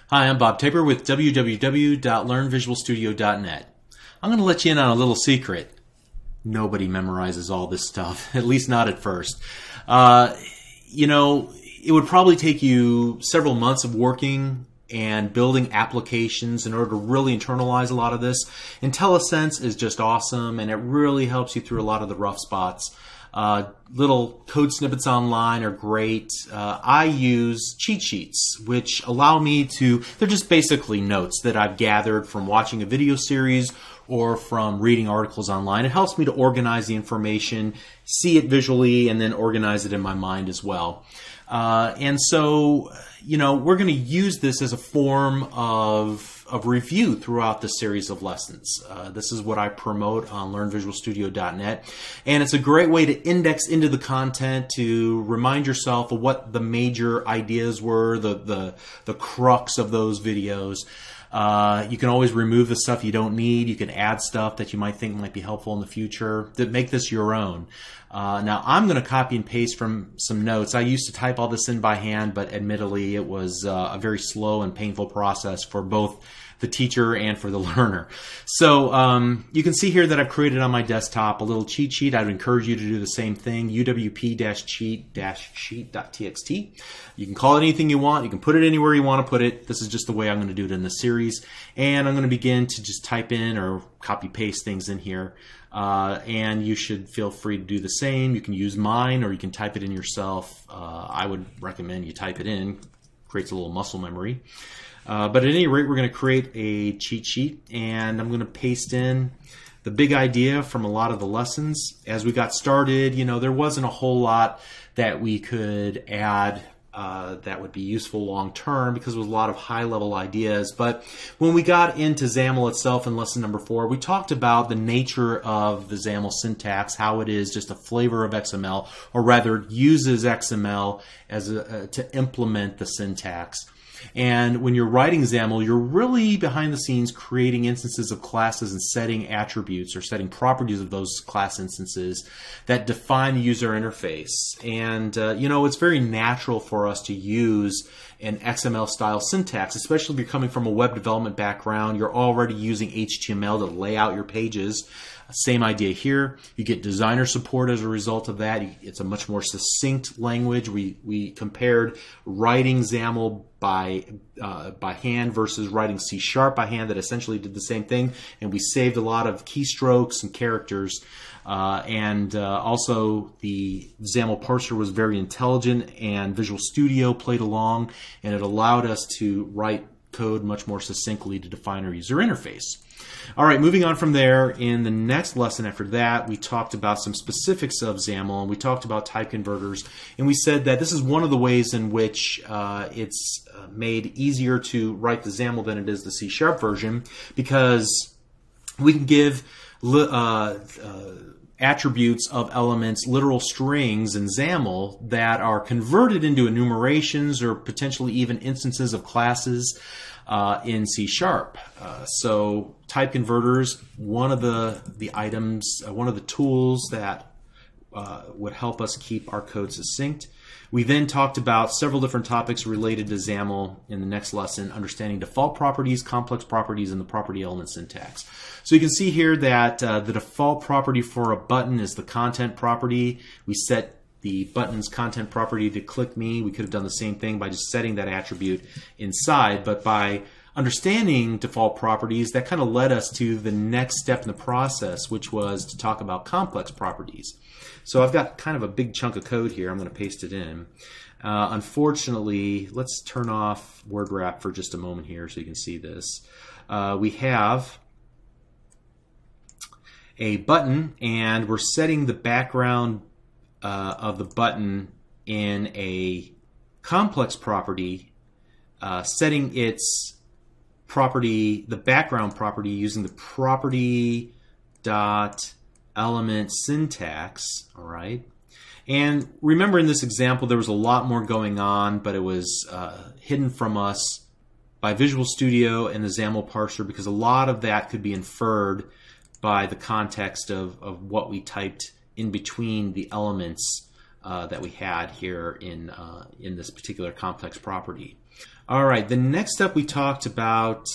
Hi, I'm Bob Tabor with www.learnvisualstudio.net. I'm going to let you in on a little secret. Nobody memorizes all this stuff, at least not at first. It would probably take you several months of working and building applications in order to really internalize a lot of this. IntelliSense is just awesome, and it really helps you through a lot of the rough spots. Little code snippets online are great. I use cheat sheets, which allow me to, they're just basically notes that I've gathered from watching a video series or from reading articles online. It helps me to organize the information, see it visually, and then organize it in my mind as well. We're going to use this as a form of review throughout the series of lessons. This is what I promote on LearnVisualStudio.net, and it's a great way to index into the content to remind yourself of what the major ideas were, the crux of those videos. You can always remove the stuff you don't need. You can add stuff that you might think might be helpful in the future to make this your own. Now, I'm going to copy and paste from some notes. I used to type all this in by hand, but admittedly it was a very slow and painful process for both the teacher and for the learner. So you can see here that I've created on my desktop a little cheat sheet. I would encourage you to do the same thing, uwp-cheat-sheet.txt. You can call it anything you want. You can put it anywhere you want to put it. This is just the way I'm going to do it in this series. And I'm going to begin to just type in or copy-paste things in here. And you should feel free to do the same. You can use mine or you can type it in yourself. I would recommend you type it in. Creates a little muscle memory. But at any rate, we're going to create a cheat sheet, and I'm going to paste in the big idea from a lot of the lessons. As we got started, there wasn't a whole lot that we could add that would be useful long term because it was a lot of high-level ideas. But when we got into XAML itself in lesson number 4, we talked about the nature of the XAML syntax, how it is just a flavor of XML, or rather uses XML as to implement the syntax. And when you're writing XAML, you're really behind the scenes creating instances of classes and setting attributes or setting properties of those class instances that define the user interface. And, it's very natural for us to use an XML style syntax, especially if you're coming from a web development background. You're already using HTML to lay out your pages. Same idea here. You get designer support as a result of that. It's a much more succinct language. We compared writing XAML by hand versus writing C# by hand that essentially did the same thing, and we saved a lot of keystrokes and characters. Also the XAML parser was very intelligent, and Visual Studio played along, and it allowed us to write code much more succinctly to define our user interface. All right, moving on from there, in the next lesson after that, we talked about some specifics of XAML, and we talked about type converters, and we said that this is one of the ways in which it's made easier to write the XAML than it is the C# version, because we can give attributes of elements, literal strings in XAML that are converted into enumerations or potentially even instances of classes in C#. So type converters, one of the items, one of the tools that would help us keep our code succinct. We then talked about several different topics related to XAML in the next lesson, understanding default properties, complex properties, and the property element syntax. So you can see here that the default property for a button is the content property. We set the button's content property to click me. We could have done the same thing by just setting that attribute inside, but by understanding default properties, that kind of led us to the next step in the process, which was to talk about complex properties. So I've got kind of a big chunk of code here. I'm going to paste it in. Unfortunately, let's turn off word wrap for just a moment here so you can see this. We have a button, and we're setting the background of the button in a complex property, setting its property, the background property, using the property dot element syntax. All right. And remember, in this example, there was a lot more going on, but it was hidden from us by Visual Studio and the XAML parser, because a lot of that could be inferred by the context of what we typed in between the elements that we had here in this particular complex property. All right, the next step we talked about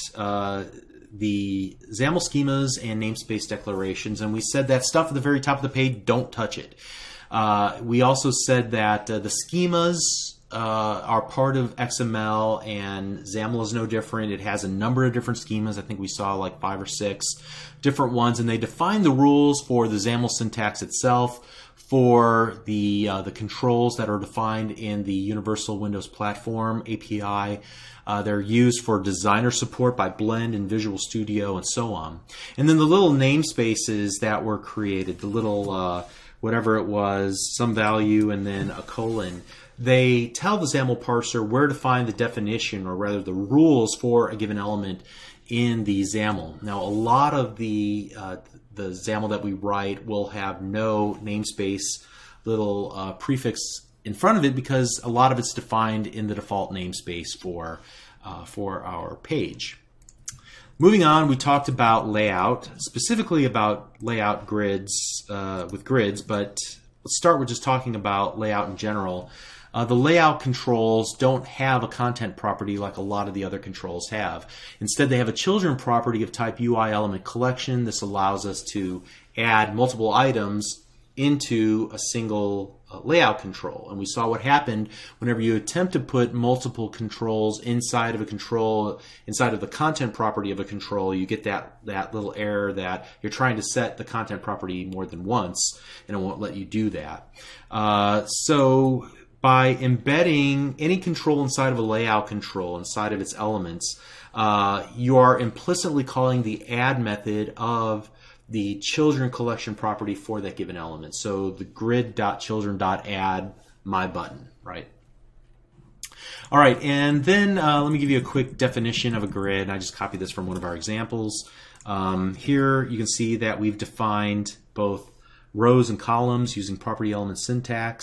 the XAML schemas and namespace declarations, and we said that stuff at the very top of the page, don't touch it. We also said that the schemas are part of XML, and XAML is no different. It has a number of different schemas. I think we saw like 5 or 6 different ones, and they define the rules for the XAML syntax itself, for the controls that are defined in the Universal Windows Platform API. They're used for designer support by Blend and Visual Studio and so on. And then the little namespaces that were created, the little whatever it was, some value and then a colon, they tell the XAML parser where to find the definition, or rather the rules for a given element in the XAML. Now, a lot of the XAML that we write will have no namespace little prefix in front of it, because a lot of it's defined in the default namespace for our page. Moving on, we talked about layout, specifically about layout grids with grids, but let's start with just talking about layout in general. The layout controls don't have a content property like a lot of the other controls have. Instead, they have a children property of type UI element collection. This allows us to add multiple items into a single layout control. And we saw what happened whenever you attempt to put multiple controls inside of a control, inside of the content property of a control, you get that little error that you're trying to set the content property more than once, and it won't let you do that. So by embedding any control inside of a layout control, inside of its elements, you are implicitly calling the add method of the children collection property for that given element. So the grid.children.add my button, right? All right, and then let me give you a quick definition of a grid. I just copied this from one of our examples. Here you can see that we've defined both rows and columns using property element syntax.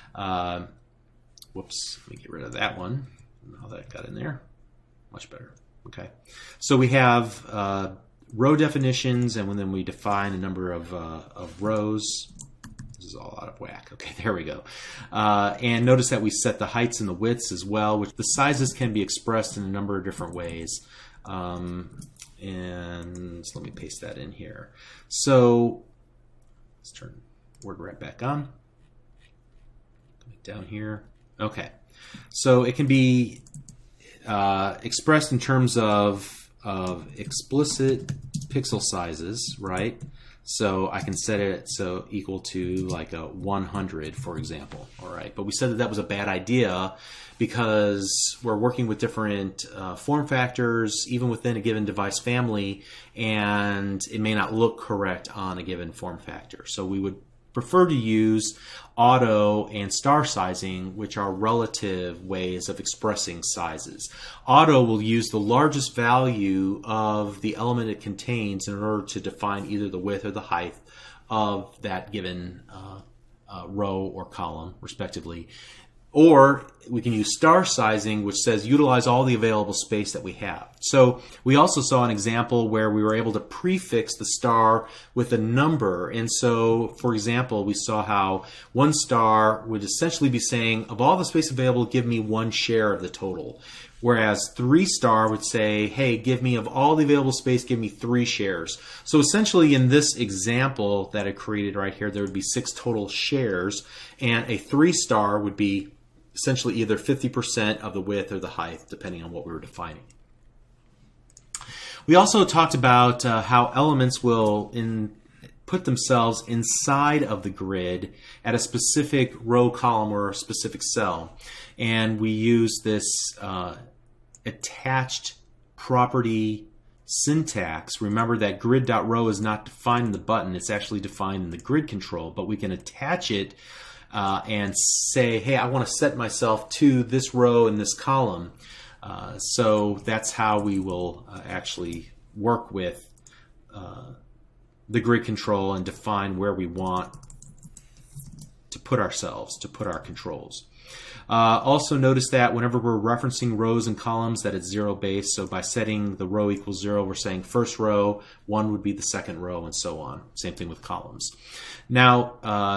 Whoops, let me get rid of that one. How that got in there. Much better. Okay. So we have row definitions, and then we define a number of rows. This is all out of whack. Okay, there we go. And notice that we set the heights and the widths as well, which the sizes can be expressed in a number of different ways. And let me paste that in here. So let's turn WordWrap back on. Down here. Okay, so it can be expressed in terms of explicit pixel sizes, right? So I can set it so equal to like a 100, for example. All right, but we said that that was a bad idea because we're working with different form factors, even within a given device family, and it may not look correct on a given form factor. So we would prefer to use auto and star sizing, which are relative ways of expressing sizes. Auto will use the largest value of the element it contains in order to define either the width or the height of that given row or column, respectively. Or we can use star sizing, which says utilize all the available space that we have. So we also saw an example where we were able to prefix the star with a number. And so, for example, we saw how one star would essentially be saying, of all the space available, give me 1 share of the total. Whereas 3 star would say, hey, give me of all the available space, give me 3 shares. So essentially in this example that I created right here, there would be 6 total shares, and a 3 star would be essentially either 50% of the width or the height, depending on what we were defining. We also talked about how elements will put themselves inside of the grid at a specific row, column, or a specific cell. And we use this attached property syntax. Remember that grid.row is not defined in the button, it's actually defined in the grid control, but we can attach it and say, hey, I want to set myself to this row and this column. So that's how we will actually work with the grid control and define where we want to put ourselves, to put our controls. Also notice that whenever we're referencing rows and columns that it's 0 base, so by setting the row equals 0, we're saying first row, 1 would be the second row, and so on. Same thing with columns. Now,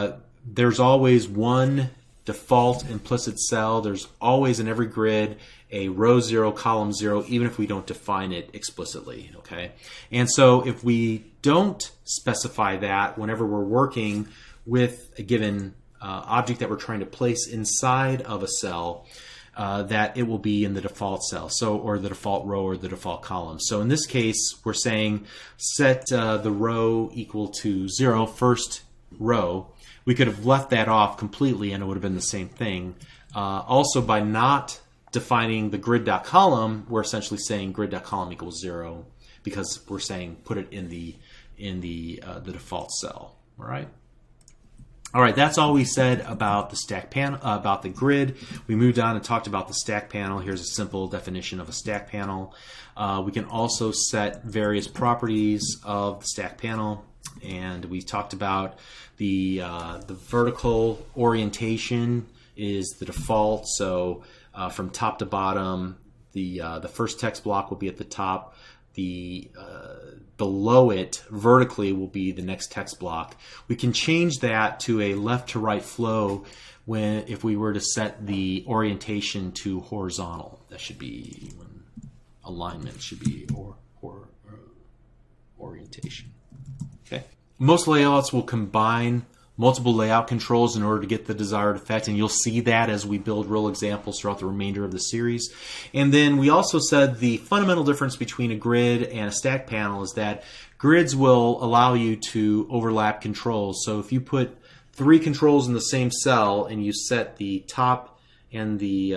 there's always one default implicit cell. There's always in every grid a row 0, column 0, even if we don't define it explicitly. Okay, and so if we don't specify that whenever we're working with a given object that we're trying to place inside of a cell, that it will be in the default cell, or the default row or the default column. So in this case, we're saying set the row equal to 0, first row. We could have left that off completely and it would have been the same thing. Also, by not defining the grid.column, we're essentially saying grid.column equals 0 because we're saying put it in the default cell. All right. All right, that's all we said about the stack panel, about the grid. We moved on and talked about the stack panel. Here's a simple definition of a stack panel. We can also set various properties of the stack panel, and we talked about the vertical orientation is the default. So from top to bottom, the first text block will be at the top. Below it vertically will be the next text block. We can change that to a left to right flow if we were to set the orientation to horizontal. That should be alignment should be orientation. Okay. Most layouts will combine multiple layout controls in order to get the desired effect, and you'll see that as we build real examples throughout the remainder of the series. And then we also said the fundamental difference between a grid and a stack panel is that grids will allow you to overlap controls. So if you put 3 controls in the same cell and you set the top and the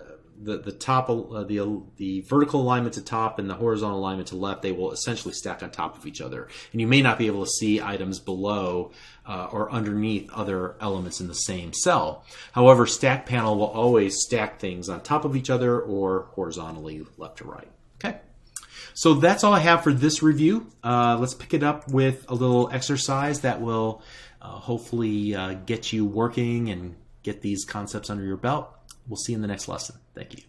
vertical alignment to top and the horizontal alignment to left, they will essentially stack on top of each other. And you may not be able to see items below or underneath other elements in the same cell. However, stack panel will always stack things on top of each other or horizontally left to right. Okay. So that's all I have for this review. Let's pick it up with a little exercise that will hopefully get you working and get these concepts under your belt. We'll see you in the next lesson. Thank you.